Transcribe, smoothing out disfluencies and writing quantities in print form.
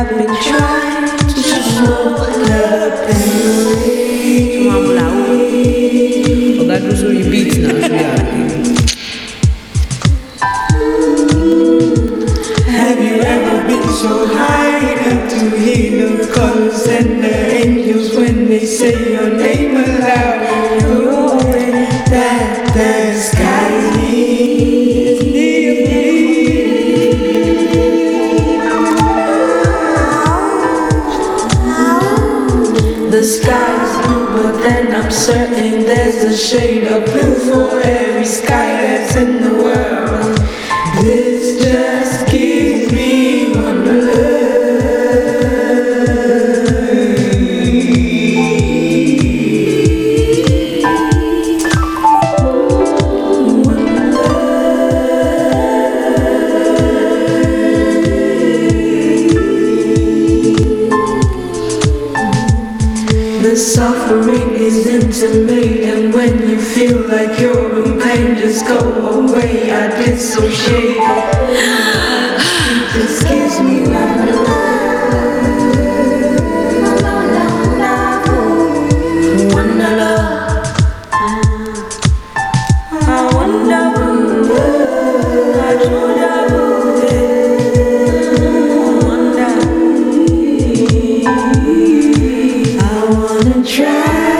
I've been trying to smoke the pain away. Oga do so you beat now, so Have you ever been so high enough to hear the colors and the angels when they say your name aloud? Knowing that the sky is near me. The sky's blue, but then I'm certain there's a shade of blue for every sky that's in the world. This just gives me wonderland. The suffering is intimate, and when you feel like you're in pain, just go away. I dissociate. This gives me wonderland. Try